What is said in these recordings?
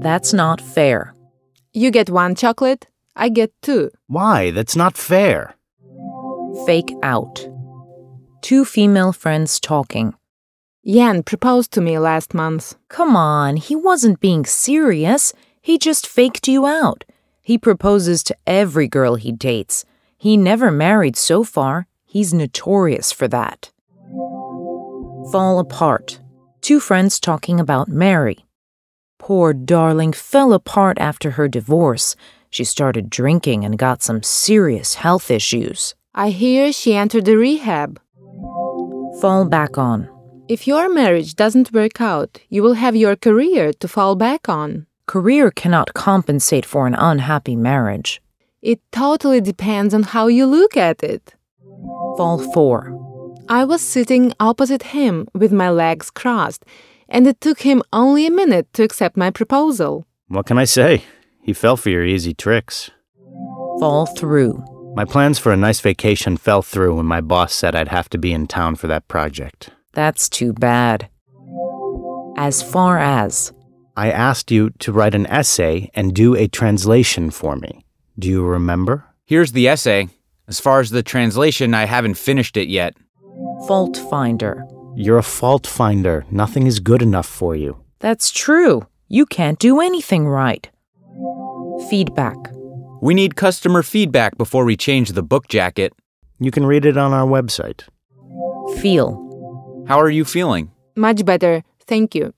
That's not fair. You get 1 chocolate, I get 2. Why? That's not fair. Fake out. 2 female friends talking. Yan proposed to me last month. Come on, he wasn't being serious. He just faked you out. He proposes to every girl he dates. He never married so far. He's notorious for that. Fall apart. 2 friends talking about Mary. Poor darling fell apart after her divorce. She started drinking and got some serious health issues. I hear she entered the rehab. Fall back on. If your marriage doesn't work out, you will have your career to fall back on. Career cannot compensate for an unhappy marriage. It totally depends on how you look at it. Fall 4. I was sitting opposite him with my legs crossed, and it took him only a minute to accept my proposal. What can I say? He fell for your easy tricks. Fall through. My plans for a nice vacation fell through when my boss said I'd have to be in town for that project. That's too bad. As far as. I asked you to write an essay and do a translation for me. Do you remember? Here's the essay. As far as the translation, I haven't finished it yet. Fault finder. You're a fault finder. Nothing is good enough for you. That's true. You can't do anything right. Feedback. We need customer feedback before we change the book jacket. You can read it on our website. Feel. How are you feeling? Much better, thank you.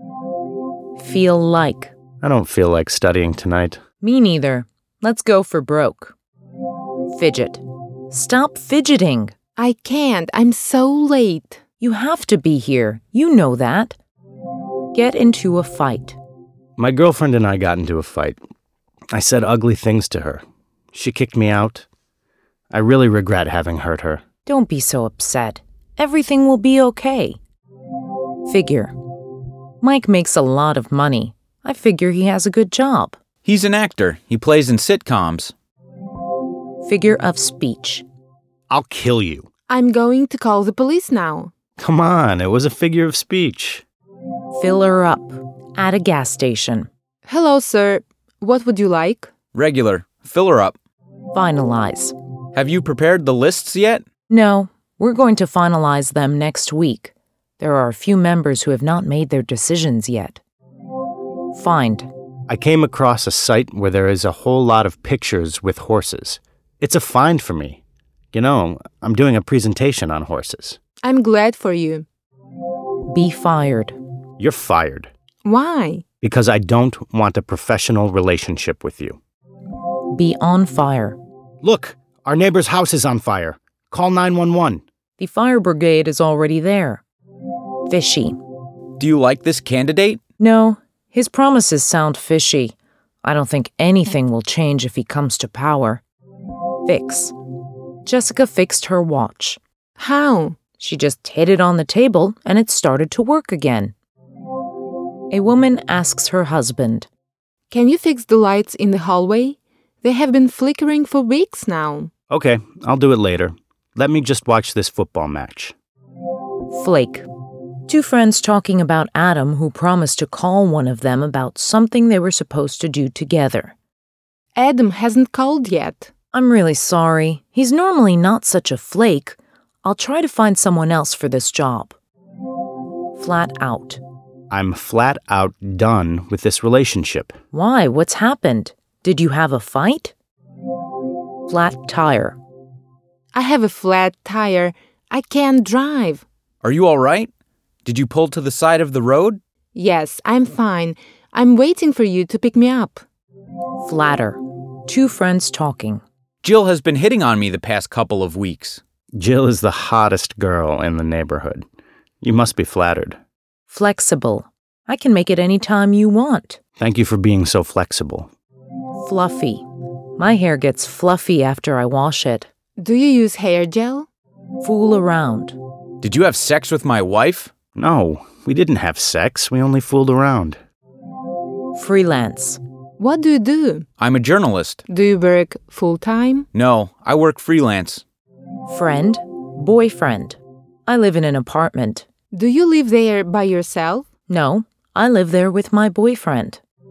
Feel like. I don't feel like studying tonight. Me neither. Let's go for broke. Fidget. Stop fidgeting. I can't, I'm so late. You have to be here. You know that. Get into a fight. My girlfriend and I got into a fight. I said ugly things to her. She kicked me out. I really regret having hurt her. Don't be so upset. Everything will be okay. Figure. Mike makes a lot of money. I figure he has a good job. He's an actor. He plays in sitcoms. Figure of speech. I'll kill you. I'm going to call the police now. Come on, it was a figure of speech. Fill her up. At a gas station. Hello, sir. What would you like? Regular. Fill her up. Finalize. Have you prepared the lists yet? No, we're going to finalize them next week. There are a few members who have not made their decisions yet. Find. I came across a site where there is a whole lot of pictures with horses. It's a find for me. You know, I'm doing a presentation on horses. I'm glad for you. Be fired. You're fired. Why? Because I don't want a professional relationship with you. Be on fire. Look, our neighbor's house is on fire. Call 911. The fire brigade is already there. Fishy. Do you like this candidate? No, his promises sound fishy. I don't think anything will change if he comes to power. Fix. Jessica fixed her watch. How? She just hit it on the table and it started to work again. A woman asks her husband, Can you fix the lights in the hallway? They have been flickering for weeks now. Okay, I'll do it later. Let me just watch this football match. Flake. 2 friends talking about Adam who promised to call one of them about something they were supposed to do together. Adam hasn't called yet. I'm really sorry. He's normally not such a flake. I'll try to find someone else for this job. Flat out. I'm flat out done with this relationship. Why? What's happened? Did you have a fight? Flat tire. I have a flat tire. I can't drive. Are you all right? Did you pull to the side of the road? Yes, I'm fine. I'm waiting for you to pick me up. Flatter. 2 friends talking. Jill has been hitting on me the past couple of weeks. Jill is the hottest girl in the neighborhood. You must be flattered. Flexible. I can make it any time you want. Thank you for being so flexible. Fluffy. My hair gets fluffy after I wash it. Do you use hair gel? Fool around. Did you have sex with my wife? No, we didn't have sex. We only fooled around. Freelance. What do you do? I'm a journalist. Do you work full-time? No, I work freelance. Friend. Boyfriend. I live in an apartment. Do you live there by yourself? No, I live there with my boyfriend.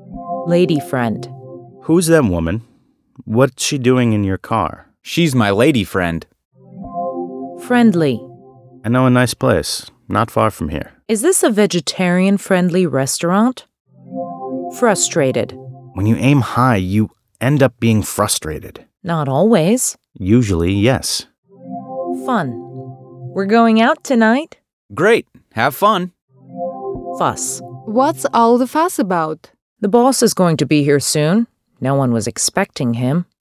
Lady friend. Who's that woman? What's she doing in your car? She's my lady friend. Friendly. I know a nice place, not far from here. Is this a vegetarian-friendly restaurant? Frustrated. When you aim high, you end up being frustrated. Not always. Usually, yes. Fun. We're going out tonight? Great. Have fun. Fuss. What's all the fuss about? The boss is going to be here soon. No one was expecting him.